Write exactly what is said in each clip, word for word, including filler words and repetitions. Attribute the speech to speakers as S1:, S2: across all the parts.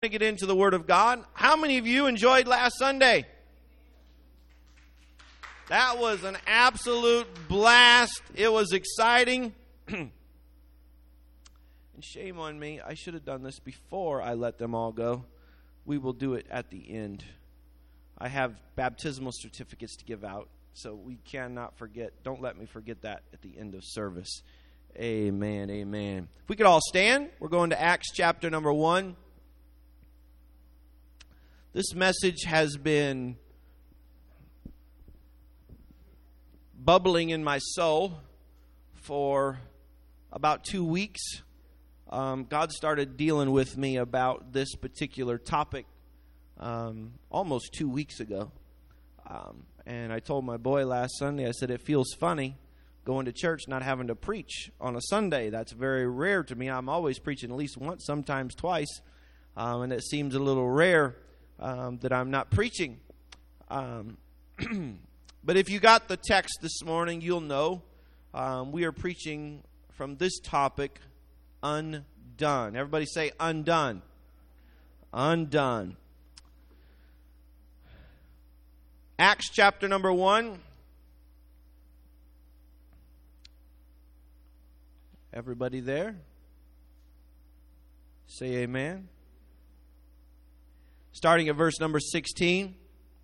S1: To get into the Word of God. How many of you enjoyed last Sunday? That was an absolute blast. It was exciting. And shame on me. I should have done this before I let them all go. We will do it at the end. I have baptismal certificates to give out, so we cannot forget. Don't let me forget that at the end of service. Amen, amen. If we could all stand, we're going to Acts chapter number one. This message has been bubbling in my soul for about two weeks. Um, God started dealing with me about this particular topic um, almost two weeks ago. Um, and I told my boy last Sunday, I said, it feels funny going to church, not having to preach on a Sunday. That's very rare to me. I'm always preaching at least once, sometimes twice. Um, and it seems a little rare Um, that I'm not preaching. Um, but if you got the text this morning, you'll know um, we are preaching from this topic, undone. Everybody say undone. Undone. Acts chapter number one. Everybody there? Say amen. Starting at verse number sixteen.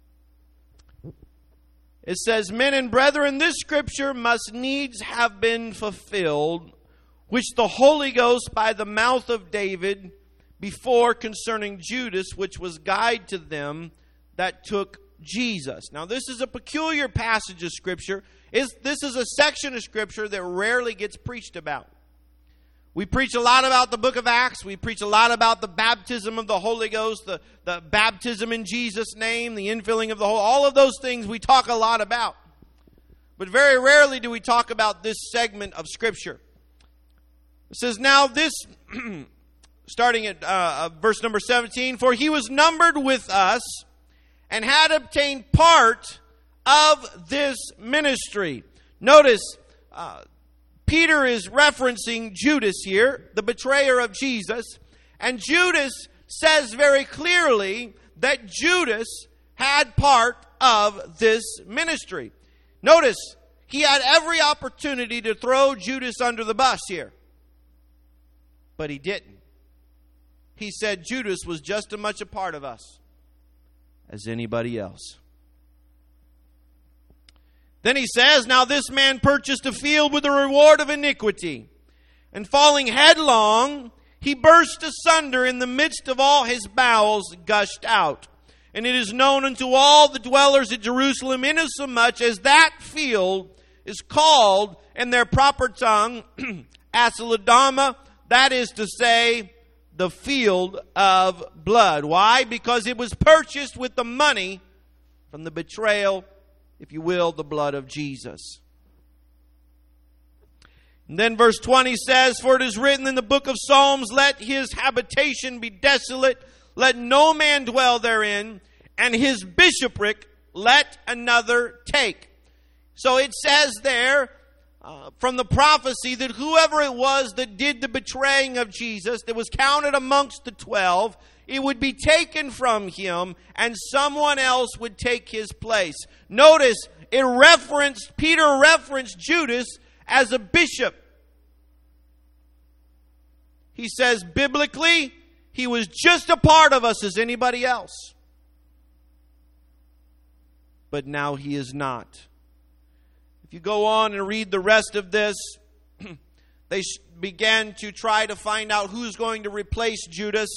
S1: It says, Men and brethren, this scripture must needs have been fulfilled, which the Holy Ghost by the mouth of David before concerning Judas, which was guide to them that took Jesus. Now this is a peculiar passage of scripture. This is a section of scripture that rarely gets preached about. We preach a lot about the book of Acts. We preach a lot about the baptism of the Holy Ghost, the, the baptism in Jesus' name, the infilling of the Holy. All of those things we talk a lot about. But very rarely do we talk about this segment of Scripture. It says, now this, starting at uh, verse number seventeen, for he was numbered with us and had obtained part of this ministry. Notice, uh, Peter is referencing Judas here, the betrayer of Jesus. And Judas says very clearly that Judas had part of this ministry. Notice, he had every opportunity to throw Judas under the bus here. But he didn't. He said Judas was just as much a part of us as anybody else. Then he says, now this man purchased a field with the reward of iniquity. And falling headlong, he burst asunder in the midst of all his bowels gushed out. And it is known unto all the dwellers at Jerusalem, insomuch as that field is called in their proper tongue, Asaladama, that is to say, the field of blood. Why? Because it was purchased with the money from the betrayal, if you will, the blood of Jesus. And then verse twenty says, for it is written in the book of Psalms, let his habitation be desolate, let no man dwell therein, and his bishopric let another take. So it says there, uh, from the prophecy, that whoever it was that did the betraying of Jesus, that was counted amongst the twelve, it would be taken from him and someone else would take his place. Notice, it referenced, Peter referenced Judas as a bishop. He says, biblically, he was just a part of us as anybody else. But now he is not. If you go on and read the rest of this, they began to try to find out who's going to replace Judas.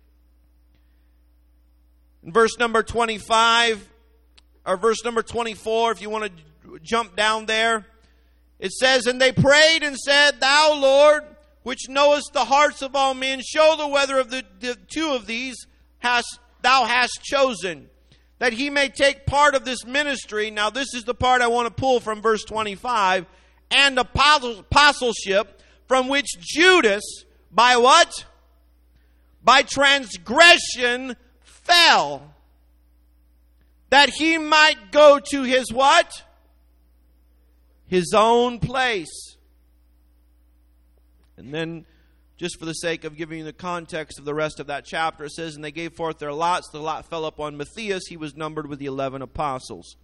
S1: In verse number twenty-five, or verse number twenty-four, if you want to jump down there, it says, and they prayed and said, thou, Lord, which knowest the hearts of all men, show the whether of the, the two of these hast, thou hast chosen, that he may take part of this ministry. Now this is the part I want to pull from verse twenty-five, and apostleship, from which Judas, by what? By transgression fell, that he might go to his what? His own place. And then just for the sake of giving you the context of the rest of that chapter, it says, and they gave forth their lots. The lot fell upon Matthias. He was numbered with the eleven apostles.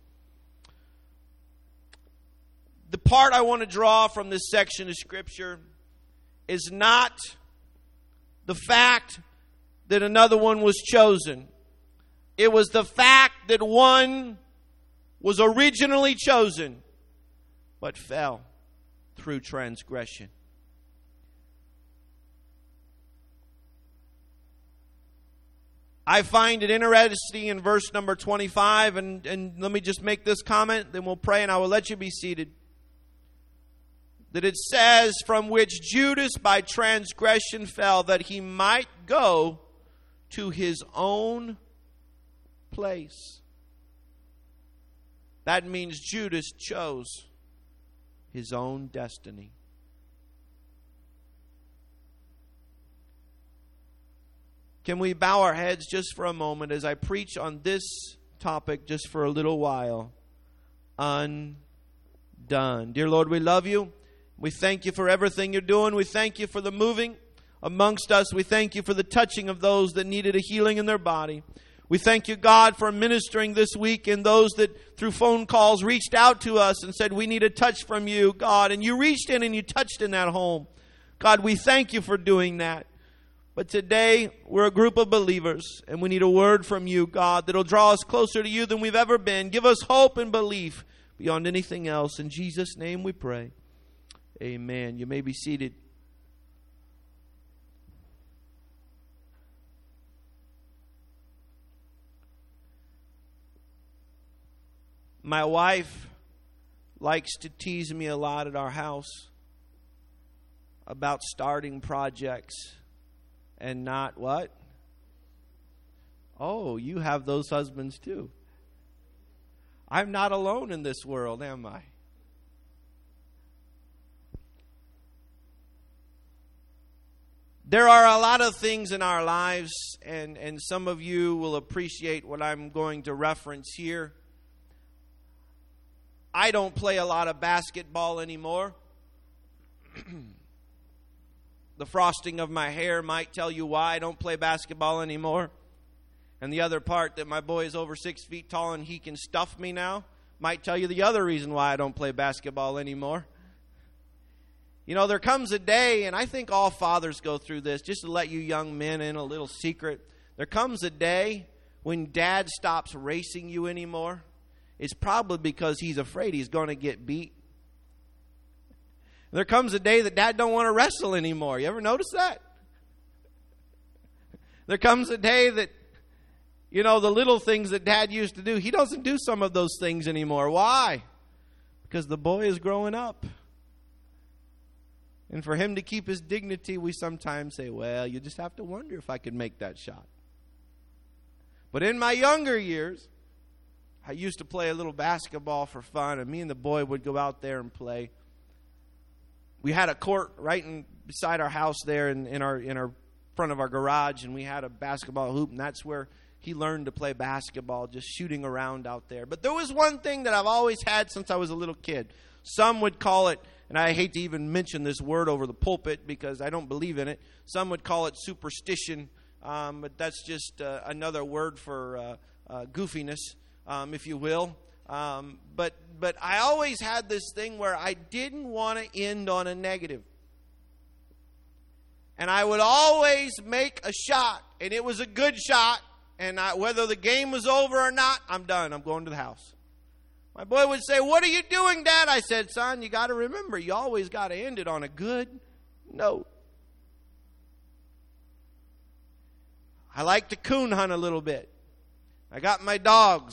S1: The part I want to draw from this section of Scripture is not the fact that another one was chosen. It was the fact that one was originally chosen, but fell through transgression. I find it interesting in verse number twenty-five, and, and let me just make this comment, then we'll pray and I will let you be seated. That it says, from which Judas by transgression fell, that he might go to his own place. That means Judas chose his own destiny. Can we bow our heads just for a moment as I preach on this topic just for a little while? Undone. Dear Lord, we love you. We thank you for everything you're doing. We thank you for the moving amongst us. We thank you for the touching of those that needed a healing in their body. We thank you, God, for ministering this week and those that through phone calls reached out to us and said, we need a touch from you, God. And you reached in and you touched in that home. God, we thank you for doing that. But today, we're a group of believers, and we need a word from you, God, that'll draw us closer to you than we've ever been. Give us hope and belief beyond anything else. In Jesus' name we pray. Amen. You may be seated. My wife likes to tease me a lot at our house about starting projects and not what? Oh, you have those husbands too. I'm not alone in this world, am I? There are a lot of things in our lives, and, and some of you will appreciate what I'm going to reference here. I don't play a lot of basketball anymore. The frosting of my hair might tell you why I don't play basketball anymore. And the other part, that my boy is over six feet tall and he can stuff me now, might tell you the other reason why I don't play basketball anymore. You know, there comes a day, and I think all fathers go through this, just to let you young men in a little secret. There comes a day when dad stops racing you anymore. It's probably because he's afraid he's going to get beat. There comes a day that dad don't want to wrestle anymore. You ever notice that? There comes a day that, you know, the little things that dad used to do, he doesn't do some of those things anymore. Why? Because the boy is growing up. And for him to keep his dignity, we sometimes say, well, you just have to wonder if I could make that shot. But in my younger years, I used to play a little basketball for fun, and me and the boy would go out there and play. We had a court right in, beside our house there in, in our in our front of our garage, and we had a basketball hoop, and that's where he learned to play basketball, just shooting around out there. But there was one thing that I've always had since I was a little kid. Some would call it, and I hate to even mention this word over the pulpit because I don't believe in it. Some would call it superstition, um, but that's just uh, another word for uh, uh, goofiness, um, if you will. Um, but but I always had this thing where I didn't want to end on a negative. And I would always make a shot, and it was a good shot, and I, whether the game was over or not, I'm done. I'm going to the house. My boy would say, what are you doing, Dad? I said, son, you got to remember, you always got to end it on a good note. I like to coon hunt a little bit. I got my dogs.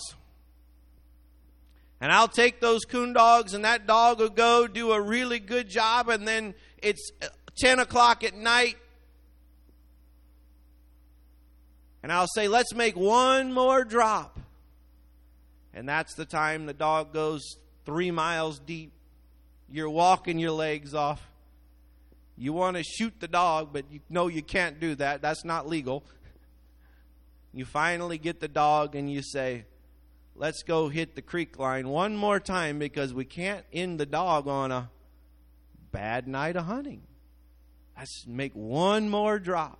S1: And I'll take those coon dogs, and that dog will go do a really good job, and then it's ten o'clock at night. And I'll say, let's make one more drop. And that's the time the dog goes three miles deep. You're walking your legs off. You want to shoot the dog, but you know you can't do that. That's not legal. You finally get the dog and you say, let's go hit the creek line one more time because we can't end the dog on a bad night of hunting. Let's make one more drop.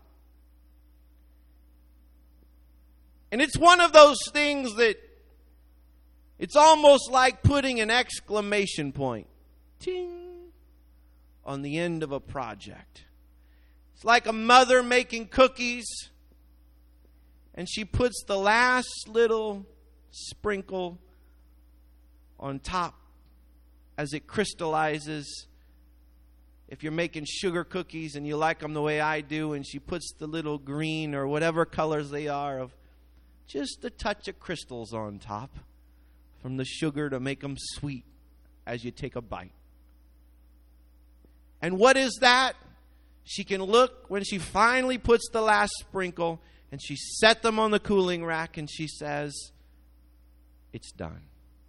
S1: And it's one of those things that it's almost like putting an exclamation point, ting, on the end of a project. It's like a mother making cookies, and she puts the last little sprinkle on top as it crystallizes. If you're making sugar cookies and you like them the way I do, and she puts the little green or whatever colors they are of just a touch of crystals on top from the sugar to make them sweet as you take a bite. And what is that? She can look when she finally puts the last sprinkle and she set them on the cooling rack and she says, it's done.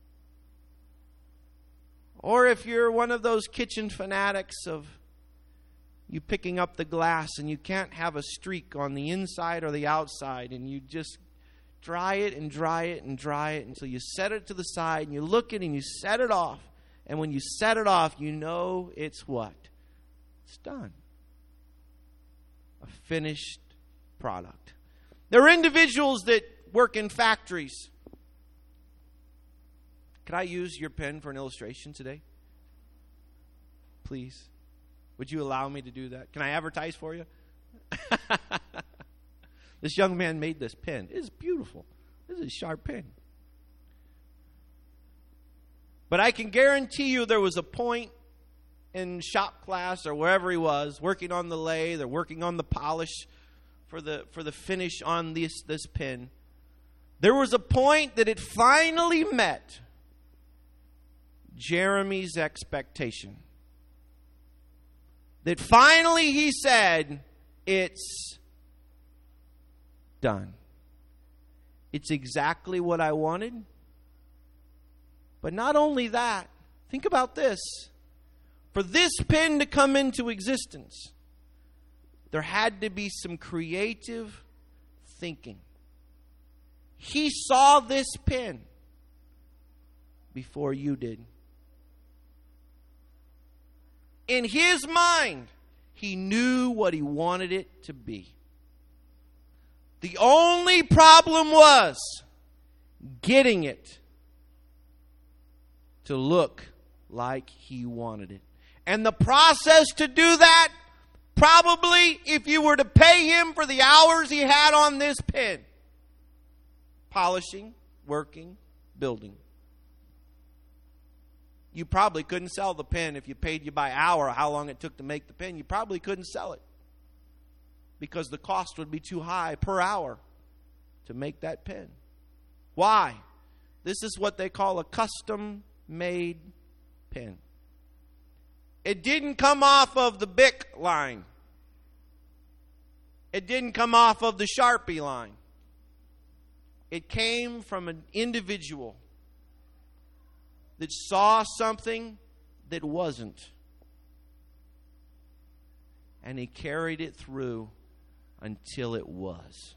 S1: Or if you're one of those kitchen fanatics of you picking up the glass and you can't have a streak on the inside or the outside, and you just dry it and dry it and dry it until you set it to the side and you look at it and you set it off. And when you set it off, you know it's what? It's done. A finished product. There are individuals that work in factories. Could I use your pen for an illustration today? Please. Would you allow me to do that? Can I advertise for you? This young man made this pen. It is beautiful. This is a sharp pen. But I can guarantee you there was a point in shop class or wherever he was, working on the lathe or working on the polish for the for the finish on this, this pen. There was a point that it finally met Jeremy's expectation. That finally he said, it's done. It's exactly what I wanted. But not only that, think about this. For this pen to come into existence, there had to be some creative thinking. He saw this pen before you did. In his mind, he knew what he wanted it to be. The only problem was getting it to look like he wanted it. And the process to do that, probably if you were to pay him for the hours he had on this pen, polishing, working, building, you probably couldn't sell the pen if you paid you by hour how long it took to make the pen. You probably couldn't sell it because the cost would be too high per hour to make that pen. Why? This is what they call a custom-made pen. It didn't come off of the Bic line. It didn't come off of the Sharpie line. It came from an individual that saw something that wasn't. And he carried it through until it was.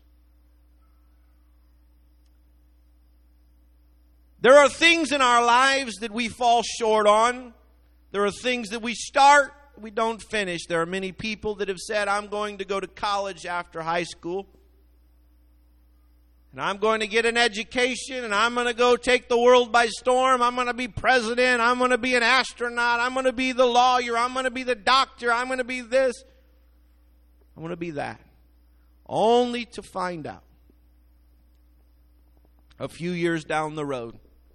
S1: There are things in our lives that we fall short on. There are things that we start, we don't finish. There are many people that have said, I'm going to go to college after high school. And I'm going to get an education, and I'm going to go take the world by storm. I'm going to be president. I'm going to be an astronaut. I'm going to be the lawyer. I'm going to be the doctor. I'm going to be this. I'm going to be that. Only to find out a few years down the road,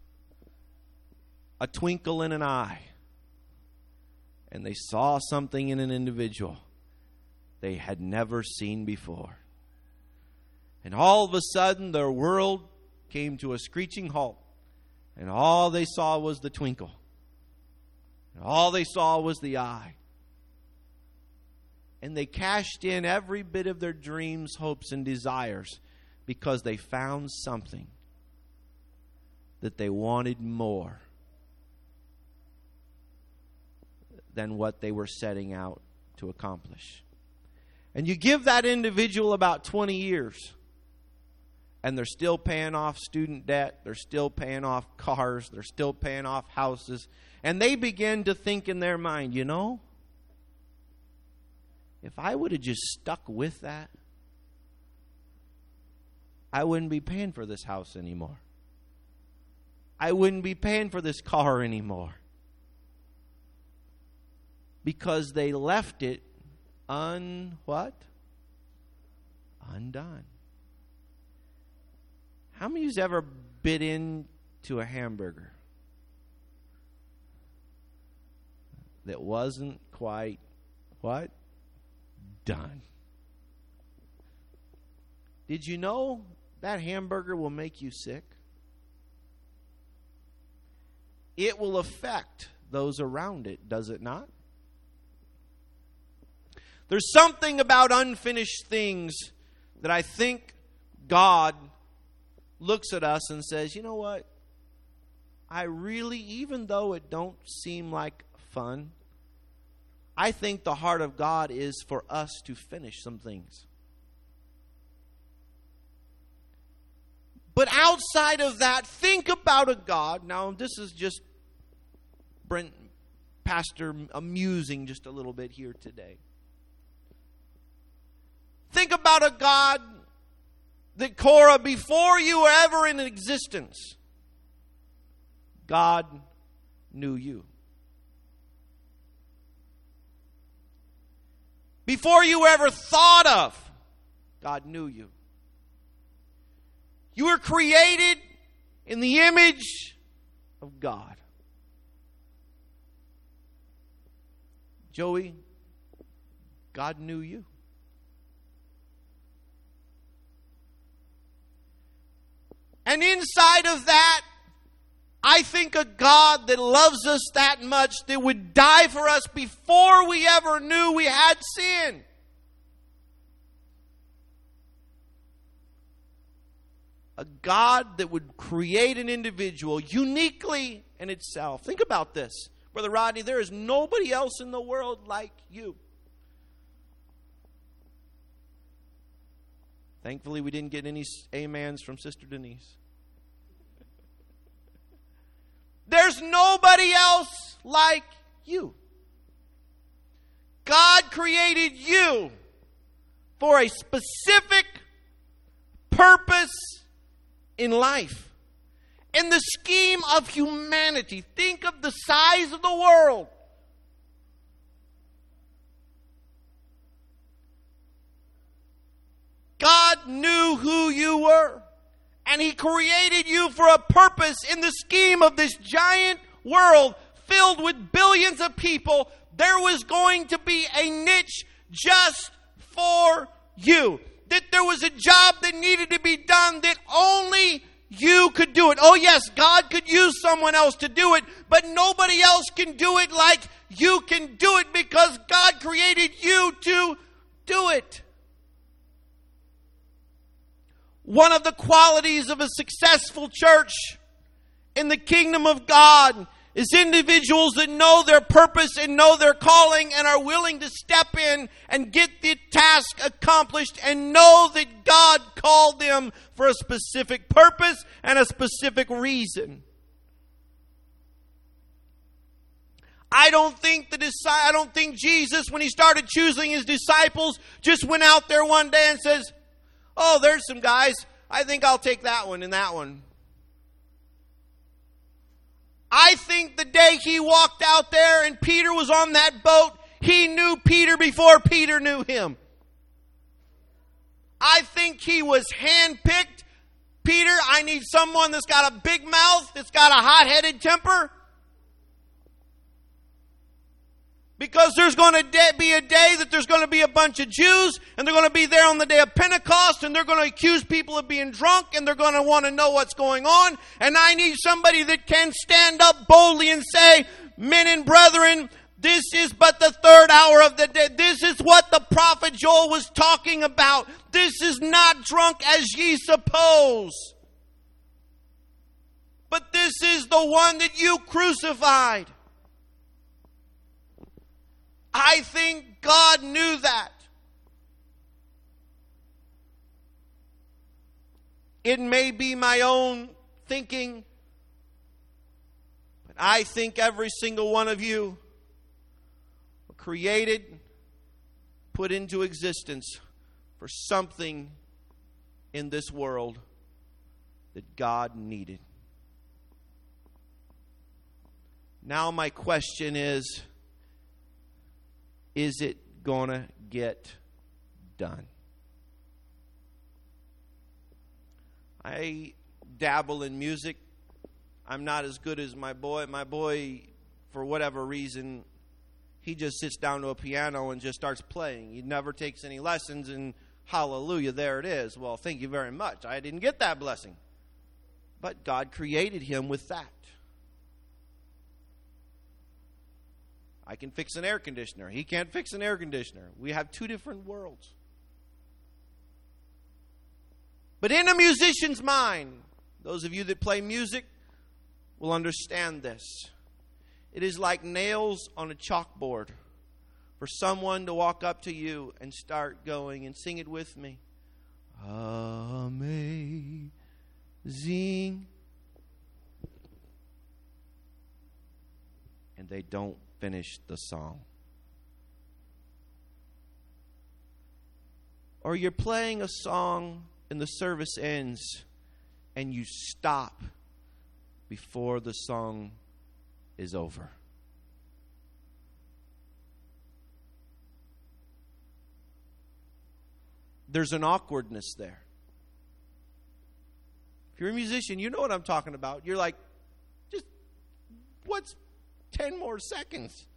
S1: a twinkle in an eye, and they saw something in an individual they had never seen before. And all of a sudden, their world came to a screeching halt. And all they saw was the twinkle. And all they saw was the eye. And they cashed in every bit of their dreams, hopes, and desires because they found something that they wanted more than what they were setting out to accomplish. And you give that individual about twenty years. And they're still paying off student debt. They're still paying off cars. They're still paying off houses. And they begin to think in their mind, you know, if I would have just stuck with that, I wouldn't be paying for this house anymore. I wouldn't be paying for this car anymore. Because they left it un what? Undone. How many of you's ever bit into a hamburger that wasn't quite what? Done. Did you know that hamburger will make you sick? It will affect those around it, does it not? There's something about unfinished things that I think God looks at us and says, you know what? I really, even though it don't seem like fun, I think the heart of God is for us to finish some things. But outside of that, think about a God. Now, this is just Brent, Pastor, amusing just a little bit here today. Think about a God that, Cora, before you were ever in existence, God knew you. Before you were ever thought of, God knew you. You were created in the image of God. Joey, God knew you. And inside of that, I think a God that loves us that much that would die for us before we ever knew we had sin. A God that would create an individual uniquely in itself. Think about this. Brother Rodney, there is nobody else in the world like you. Thankfully, we didn't get any amens from Sister Denise. There's nobody else like you. God created you for a specific purpose in life. In the scheme of humanity, think of the size of the world. God knew who you were. And He created you for a purpose in the scheme of this giant world filled with billions of people. There was going to be a niche just for you. That there was a job that needed to be done that only you could do it. Oh yes, God could use someone else to do it, but nobody else can do it like you can do it because God created you to do it. One of the qualities of a successful church in the kingdom of God is individuals that know their purpose and know their calling and are willing to step in and get the task accomplished and know that God called them for a specific purpose and a specific reason. I don't think the I don't think Jesus, when He started choosing His disciples, just went out there one day and says, oh, there's some guys. I think I'll take that one and that one. I think the day He walked out there and Peter was on that boat, He knew Peter before Peter knew him. I think He was handpicked. Peter, I need someone that's got a big mouth, that's got a hot-headed temper. Because there's going to be a day that there's going to be a bunch of Jews, and they're going to be there on the day of Pentecost, and they're going to accuse people of being drunk, and they're going to want to know what's going on. And I need somebody that can stand up boldly and say, men and brethren, this is but the third hour of the day. This is what the prophet Joel was talking about. This is not drunk as ye suppose. But this is the one that you crucified. I think God knew that. It may be my own thinking, but I think every single one of you were created put into existence for something in this world that God needed. Now my question is, is it going to get done? I dabble in music. I'm not as good as my boy. My boy, for whatever reason, he just sits down to a piano and just starts playing. He never takes any lessons, and hallelujah, there it is. Well, thank you very much. I didn't get that blessing. But God created him with that. I can fix an air conditioner. He can't fix an air conditioner. We have two different worlds. But in a musician's mind, those of you that play music will understand this. It is like nails on a chalkboard for someone to walk up to you and start going and sing it with me. Amazing. And they don't finish the song. Or you're playing a song and the service ends and you stop before the song is over. There's an awkwardness there. If you're a musician, you know what I'm talking about. You're like, just, what's ten more seconds?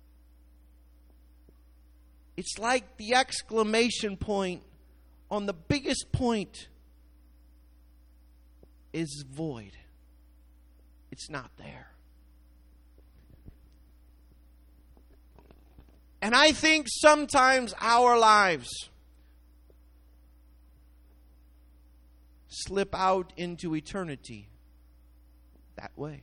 S1: It's like the exclamation point on the biggest point is void. It's not there. And I think sometimes our lives slip out into eternity that way.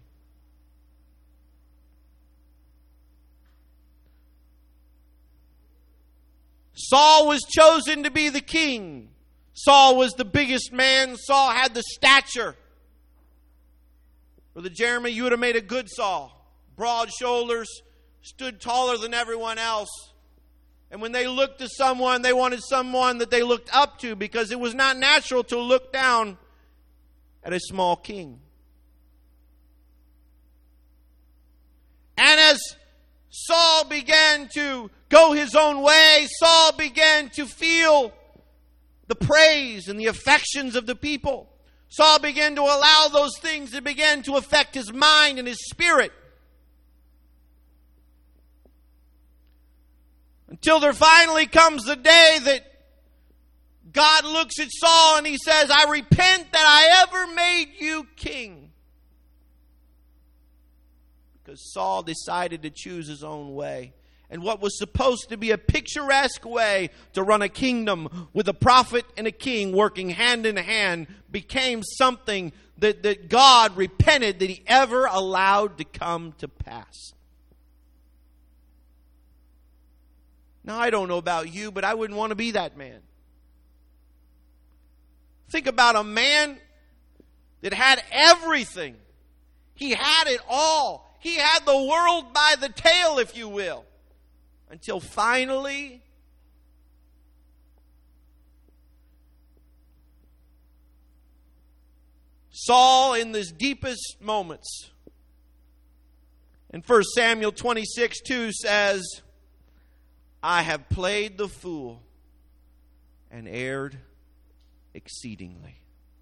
S1: Saul was chosen to be the king. Saul was the biggest man. Saul had the stature. Brother Jeremy, you would have made a good Saul. Broad shoulders, stood taller than everyone else. And when they looked to someone, they wanted someone that they looked up to, because it was not natural to look down at a small king. And as Saul began to go his own way, Saul began to feel the praise and the affections of the people. Saul began to allow those things that began to affect his mind and his spirit. Until there finally comes the day that God looks at Saul and he says, I repent that I ever made you king. Because Saul decided to choose his own way. And what was supposed to be a picturesque way to run a kingdom with a prophet and a king working hand in hand became something that, that God repented that he ever allowed to come to pass. Now, I don't know about you, but I wouldn't want to be that man. Think about a man that had everything. He had it all. He had the world by the tail, if you will. Until finally, Saul, in his deepest moments, in First Samuel twenty-six two says, I have played the fool and erred exceedingly.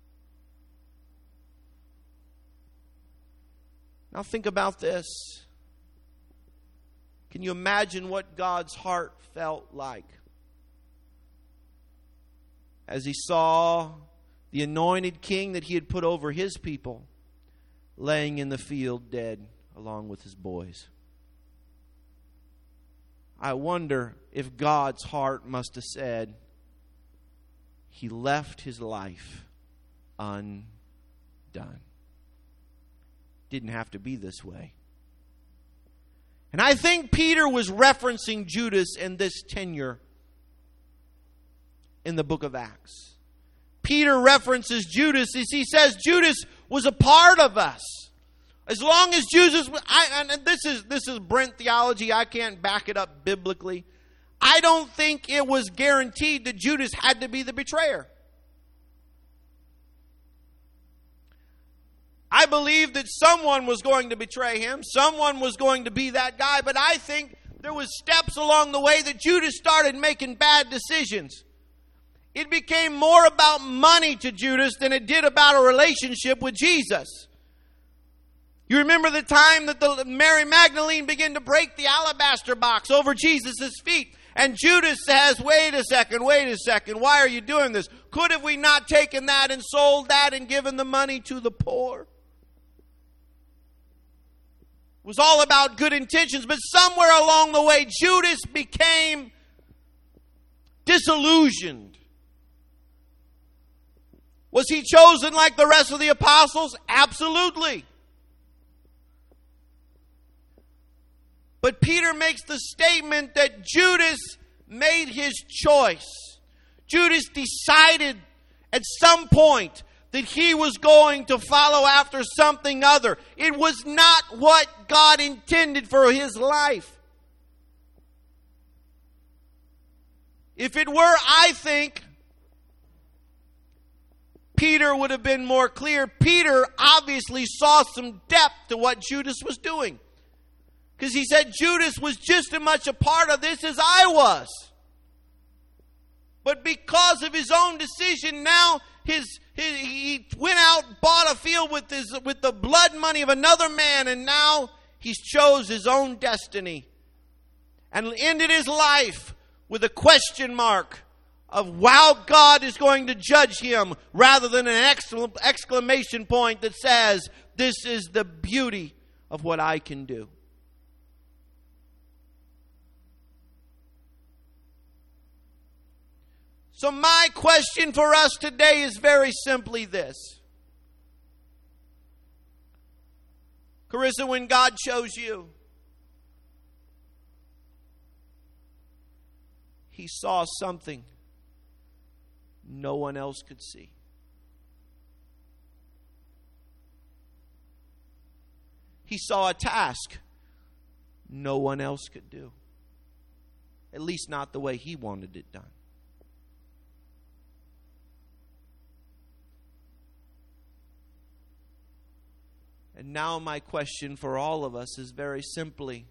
S1: Now think about this. Can you imagine what God's heart felt like as he saw the anointed king that he had put over his people laying in the field dead along with his boys? I wonder if God's heart must have said, he left his life undone. Didn't have to be this way. And I think Peter was referencing Judas in this tenure in the book of Acts. Peter references Judas as he says Judas was a part of us. As long as Judas, I, and this is this is Brent theology, I can't back it up biblically. I don't think it was guaranteed that Judas had to be the betrayer. I believe that someone was going to betray him. Someone was going to be that guy. But I think there was steps along the way that Judas started making bad decisions. It became more about money to Judas than it did about a relationship with Jesus. You remember the time that the Mary Magdalene began to break the alabaster box over Jesus' feet. And Judas says, wait a second, wait a second. Why are you doing this? Could have we not taken that and sold that and given the money to the poor? It was all about good intentions. But somewhere along the way, Judas became disillusioned. Was he chosen like the rest of the apostles? Absolutely. But Peter makes the statement that Judas made his choice. Judas decided at some point that he was going to follow after something other. It was not what God intended for his life. If it were, I think Peter would have been more clear. Peter obviously saw some depth to what Judas was doing. Because he said Judas was just as much a part of this as I was. But because of his own decision, now his, his he went out, bought a field with his with the blood money of another man, and now he's chose his own destiny. And ended his life with a question mark of how God is going to judge him, rather than an exclamation point that says, this is the beauty of what I can do. So my question for us today is very simply this. Carissa, when God chose you, He saw something no one else could see. He saw a task no one else could do. At least not the way He wanted it done. And now my question for all of us is very simply,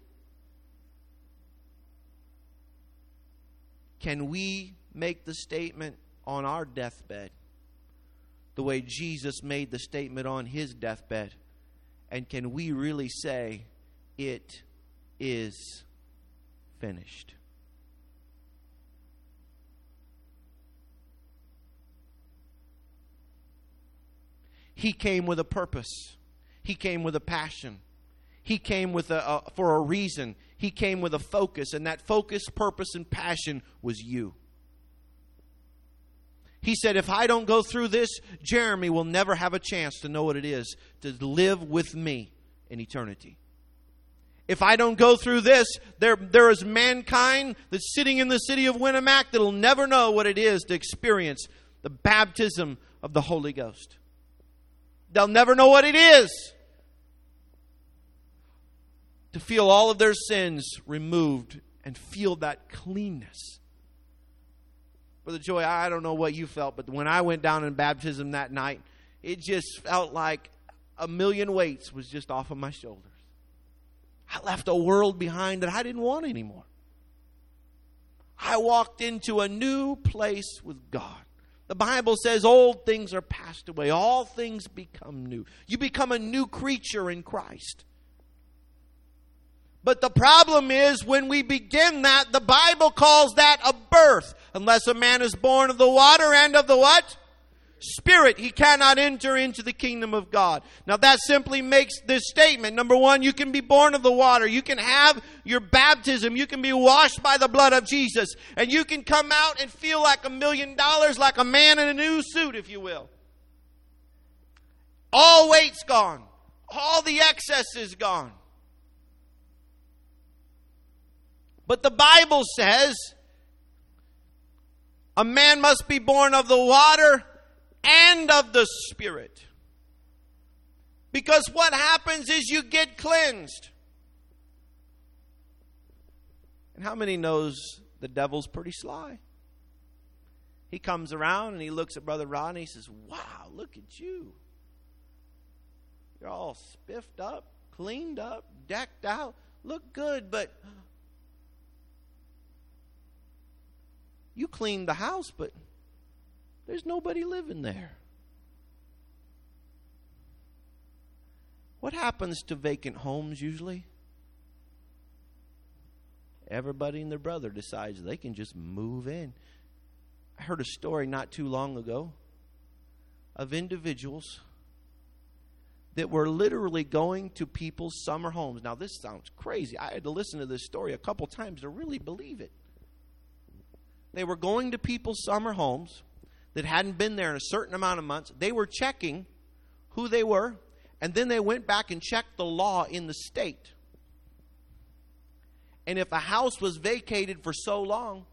S1: can we make the statement on our deathbed the way Jesus made the statement on His deathbed? And can we really say, it is finished? He came with a purpose. He came with a passion. He came with a, a for a reason. He came with a focus, and that focus, purpose, and passion was you. He said, if I don't go through this, Jeremy will never have a chance to know what it is to live with me in eternity. If I don't go through this, there, there is mankind that's sitting in the city of Winnemac that will never know what it is to experience the baptism of the Holy Ghost. They'll never know what it is to feel all of their sins removed and feel that cleanness. Brother Joy, I don't know what you felt, but when I went down in baptism that night, it just felt like a million weights was just off of my shoulders. I left a world behind that I didn't want anymore. I walked into a new place with God. The Bible says old things are passed away. All things become new. You become a new creature in Christ. But the problem is when we begin that, the Bible calls that a birth. Unless a man is born of the water and of the what? Spirit, he cannot enter into the kingdom of God. Now that simply makes this statement. Number one, you can be born of the water. You can have your baptism. You can be washed by the blood of Jesus. And you can come out and feel like a million dollars, like a man in a new suit, if you will. All weight's gone. All the excess is gone. But the Bible says a man must be born of the water and of the Spirit. Because what happens is you get cleansed. And how many knows The devil's pretty sly. He comes around and he looks at Brother Rod and he says, wow, look at you. You're all spiffed up, cleaned up, decked out, look good, but you cleaned the house, but there's nobody living there. What happens to vacant homes usually? Everybody and their brother decides they can just move in. I heard a story not too long ago of individuals that were literally going to people's summer homes. Now, this sounds crazy. I had to listen to this story a couple times to really believe it. They were going to people's summer homes that hadn't been there in a certain amount of months. They were checking who they were, and then they went back and checked the law in the state. And if a house was vacated for so long,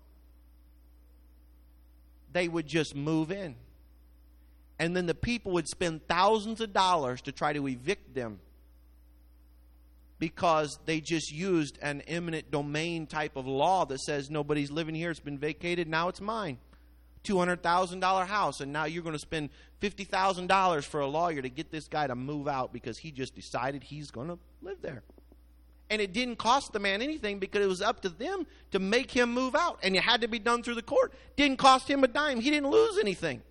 S1: they would just move in. And then the people would spend thousands of dollars to try to evict them because they just used an eminent domain type of law that says nobody's living here, it's been vacated, now it's mine. two hundred thousand dollars house, and now you're going to spend fifty thousand dollars for a lawyer to get this guy to move out because he just decided he's going to live there. And it didn't cost the man anything because it was up to them to make him move out. And it had to be done through the court. Didn't cost him a dime. He didn't lose anything.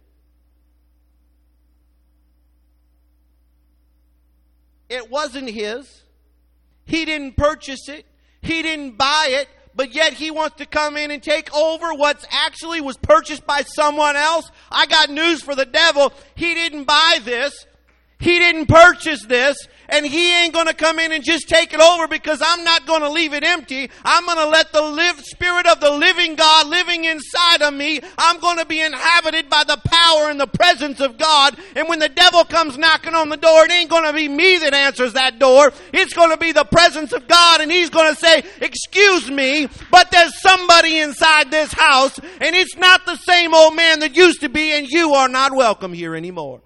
S1: It wasn't his. He didn't purchase it. He didn't buy it. But yet he wants to come in and take over what's actually was purchased by someone else. I got news for the devil. He didn't buy this. He didn't purchase this, and he ain't going to come in and just take it over because I'm not going to leave it empty. I'm going to let the live, Spirit of the living God living inside of me. I'm going to be inhabited by the power and the presence of God. And when the devil comes knocking on the door, it ain't going to be me that answers that door. It's going to be the presence of God, and he's going to say, excuse me, but there's somebody inside this house, and it's not the same old man that used to be, and you are not welcome here anymore.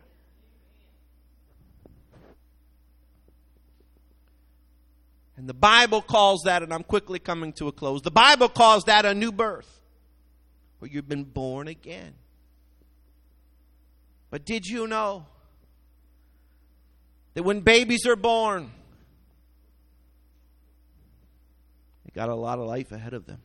S1: And the Bible calls that, and I'm quickly coming to a close, the Bible calls that a new birth, where you've been born again. But did you know that when babies are born, they got a lot of life ahead of them?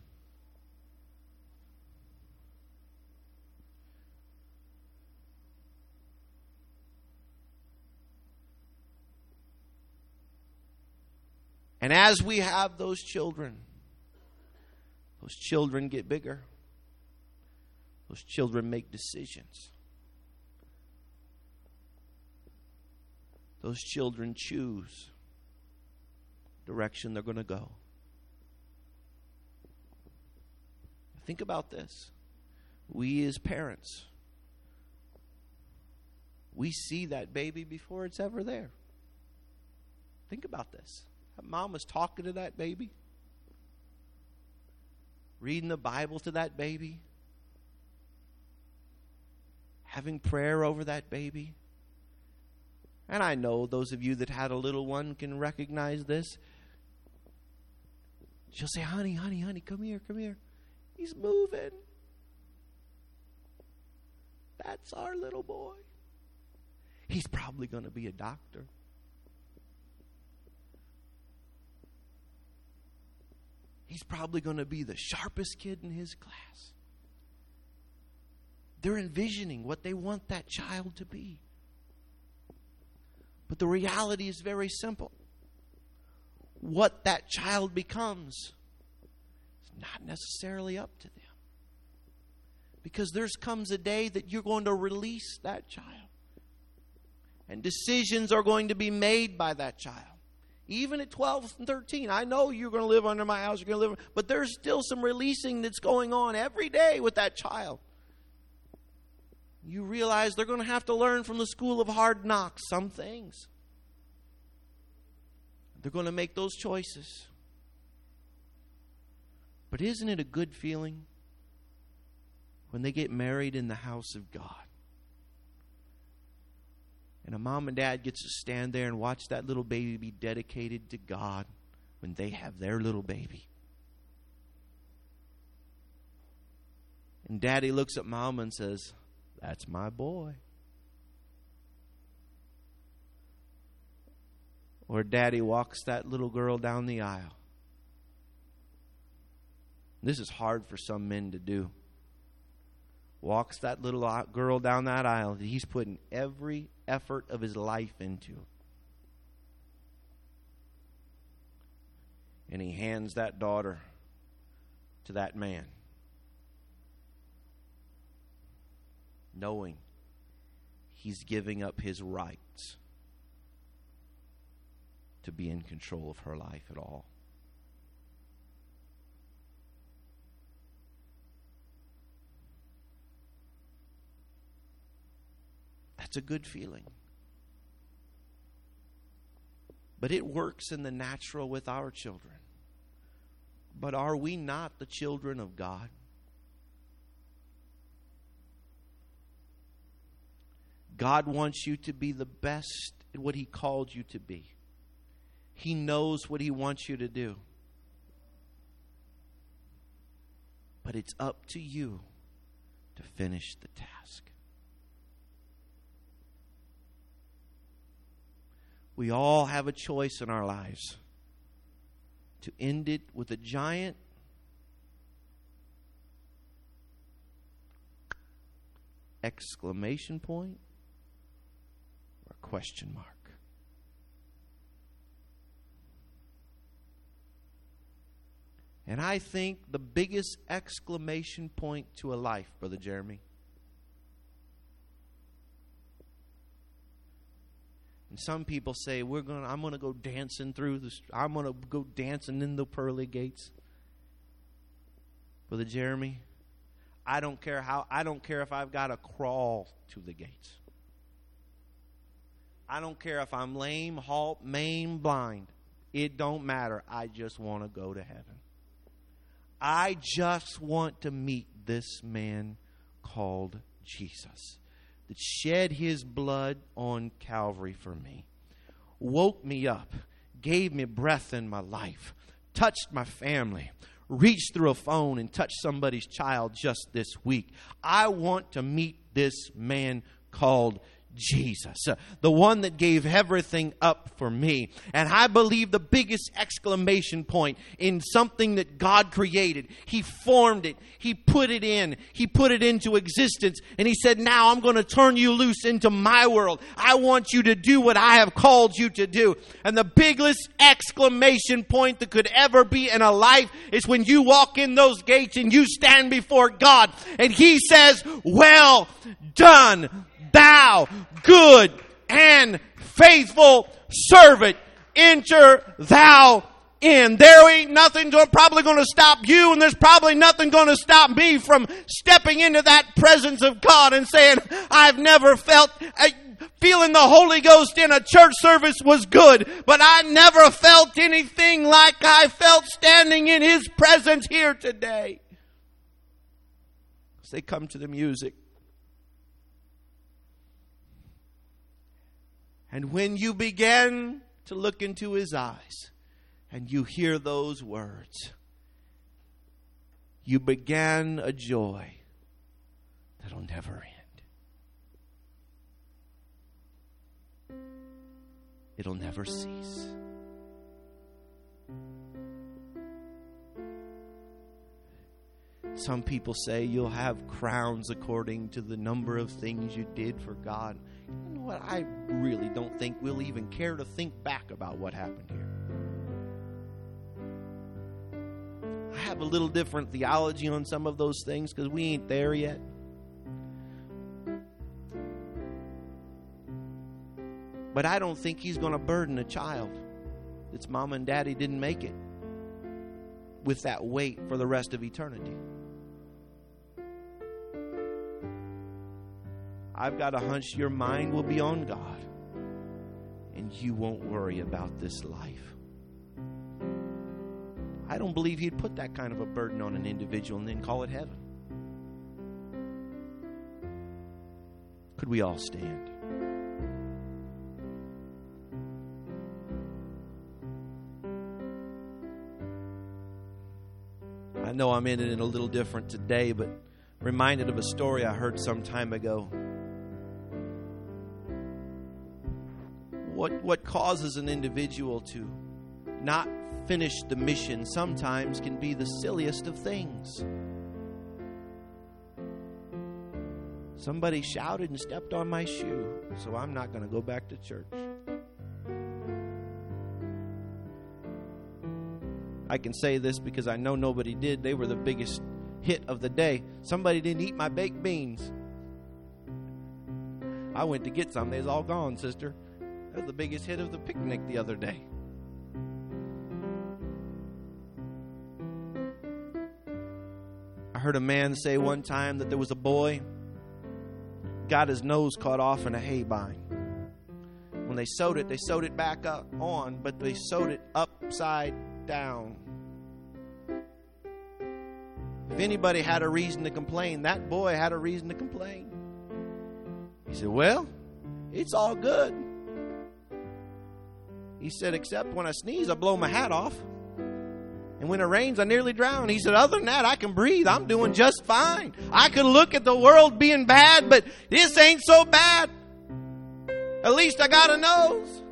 S1: And as we have those children, those children get bigger. Those children make decisions. Those children choose the direction they're going to go. Think about this. We as parents, we see that baby before it's ever there. Think about this. Mom was talking to that baby, reading the Bible to that baby, having prayer over that baby. And I know those of you that had a little one can recognize this. She'll say, honey, honey, honey, come here, come here. He's moving. That's our little boy. He's probably going to be a doctor. He's probably going to be the sharpest kid in his class. They're envisioning what they want that child to be. But the reality is very simple. What that child becomes is not necessarily up to them. Because there comes a day that you're going to release that child. And decisions are going to be made by that child. Even at twelve and thirteen, I know you're going to live under my house, you're going to live, but there's still some releasing that's going on every day with that child. You realize they're going to have to learn from the school of hard knocks some things. They're going to make those choices. But isn't it a good feeling when they get married in the house of God? And a mom and dad gets to stand there and watch that little baby be dedicated to God when they have their little baby. And Daddy looks at Mama and says, "That's my boy." Or Daddy walks that little girl down the aisle. This is hard for some men to do. Walks that little girl down that aisle that he's putting every effort of his life into. And he hands that daughter to that man, knowing he's giving up his rights to be in control of her life at all. That's a good feeling. But it works in the natural with our children. But are we not the children of God? God wants you to be the best at what He called you to be. He knows what He wants you to do. But it's up to you to finish the task. We all have a choice in our lives to end it with a giant exclamation point or a question mark. And I think the biggest exclamation point to a life, Brother Jeremy, and some people say, "We're going. I'm going to go dancing through the. I'm going to go dancing in the pearly gates." Brother Jeremy, I don't care how. I don't care if I've got to crawl to the gates. I don't care if I'm lame, halt, maimed, blind. It don't matter. I just want to go to heaven. I just want to meet this man called Jesus, that shed His blood on Calvary for me, woke me up, gave me breath in my life, touched my family, reached through a phone and touched somebody's child just this week. I want to meet this man called Jesus, the one that gave everything up for me. And I believe the biggest exclamation point in something that God created, He formed it, He put it in, He put it into existence, and He said, "Now I'm going to turn you loose into my world. I want you to do what I have called you to do." And the biggest exclamation point that could ever be in a life is when you walk in those gates and you stand before God and He says, "Well done, thou good and faithful servant, enter thou in." There ain't nothing to, probably going to stop you, and there's probably nothing going to stop me from stepping into that presence of God and saying, "I've never felt, uh, feeling the Holy Ghost in a church service was good, but I never felt anything like I felt standing in His presence here today." As they come to the music, and when you begin to look into His eyes and you hear those words, you began a joy that'll never end. It'll never cease. Some people say you'll have crowns according to the number of things you did for God. You know what? I really don't think we'll even care to think back about what happened here. I have a little different theology on some of those things because we ain't there yet. But I don't think He's going to burden a child that's mama and daddy didn't make it with that weight for the rest of eternity. I've got a hunch your mind will be on God, and you won't worry about this life. I don't believe He'd put that kind of a burden on an individual and then call it heaven. Could we all stand? I know I'm in it in a little different today, but Reminded of a story I heard some time ago. What, what causes an individual to not finish the mission sometimes can be the silliest of things. Somebody shouted and stepped on my shoe, so I'm not going to go back to church. I can say this because I know nobody did. They were the biggest hit of the day. Somebody didn't eat my baked beans. I went to get some. They was all gone, sister. That was the biggest hit of the picnic the other day. I heard a man say one time that there was a boy got his nose cut off in a haybine. When they sewed it, they sewed it back up on, but they sewed it upside down. If anybody had a reason to complain, that boy had a reason to complain. He said, well, it's all good. He said, except when I sneeze, I blow my hat off. And when it rains, I nearly drown. He said, other than that, I can breathe. I'm doing just fine. I could look at the world being bad, but this ain't so bad. At least I got a nose.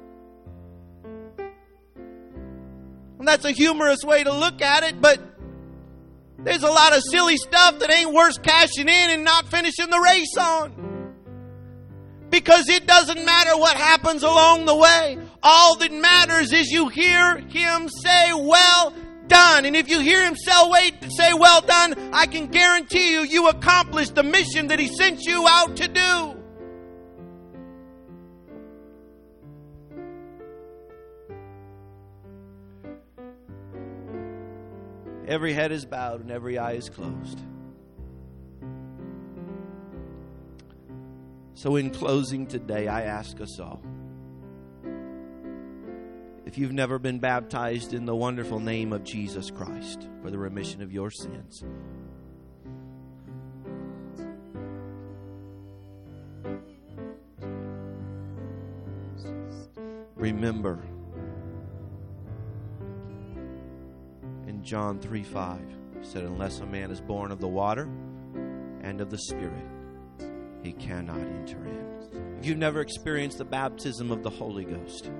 S1: And that's a humorous way to look at it, but there's a lot of silly stuff that ain't worth cashing in and not finishing the race on. Because it doesn't matter what happens along the way. All that matters is you hear him say, well done. And if you hear him say, well done, I can guarantee you, you accomplished the mission that he sent you out to do. Every head is bowed and every eye is closed. So in closing today, I ask us all, if you've never been baptized in the wonderful name of Jesus Christ for the remission of your sins, remember in John three five, he said, unless a man is born of the water and of the Spirit, he cannot enter in. If you've never experienced the baptism of the Holy Ghost,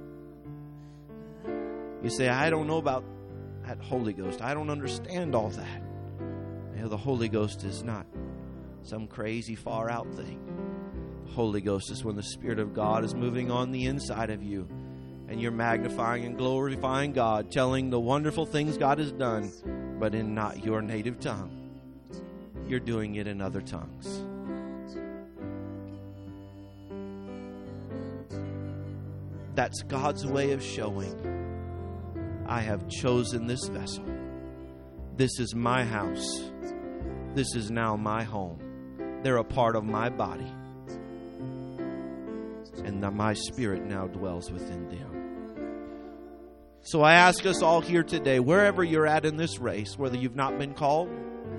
S1: you say, I don't know about that Holy Ghost. I don't understand all that. You know, the Holy Ghost is not some crazy far out thing. The Holy Ghost is when the Spirit of God is moving on the inside of you and you're magnifying and glorifying God, telling the wonderful things God has done, but in not your native tongue. You're doing it in other tongues. That's God's way of showing, I have chosen this vessel. This is my house. This is now my home. They're a part of my body. And my spirit now dwells within them. So I ask us all here today, wherever you're at in this race, whether you've not been called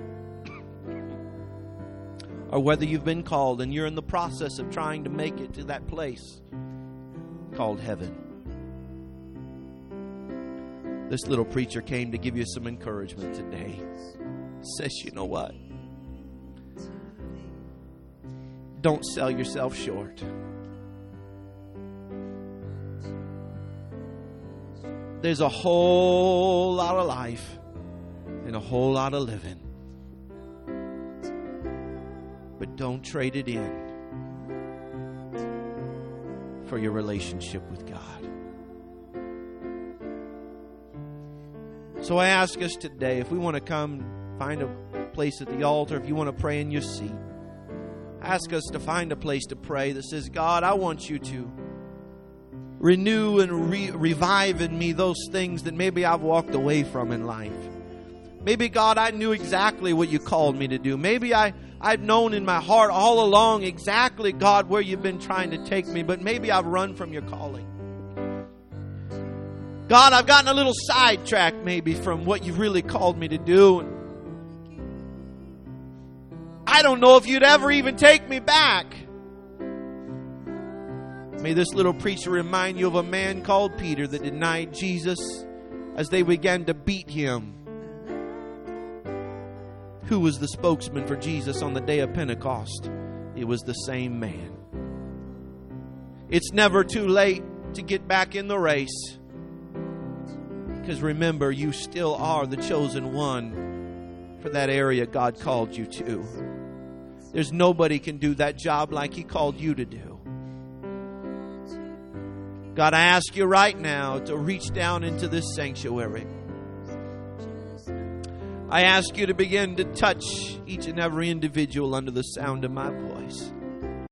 S1: or whether you've been called and you're in the process of trying to make it to that place called heaven. This little preacher came to give you some encouragement today. Says, you know what? Don't sell yourself short. There's a whole lot of life and a whole lot of living. But don't trade it in for your relationship with God. So I ask us today, if we want to come find a place at the altar, if you want to pray in your seat, ask us to find a place to pray that says, God, I want you to renew and re- revive in me those things that maybe I've walked away from in life. Maybe, God, I knew exactly what you called me to do. Maybe I, I've known in my heart all along exactly, God, where you've been trying to take me, but maybe I've run from your calling. God, I've gotten a little sidetracked maybe from what you've really called me to do. I don't know if you'd ever even take me back. May this little preacher remind you of a man called Peter that denied Jesus as they began to beat him. Who was the spokesman for Jesus on the day of Pentecost? It was the same man. It's never too late to get back in the race. Because remember, you still are the chosen one for that area God called you to. There's nobody can do that job like He called you to do. God, I ask you right now to reach down into this sanctuary. I ask you to begin to touch each and every individual under the sound of my voice.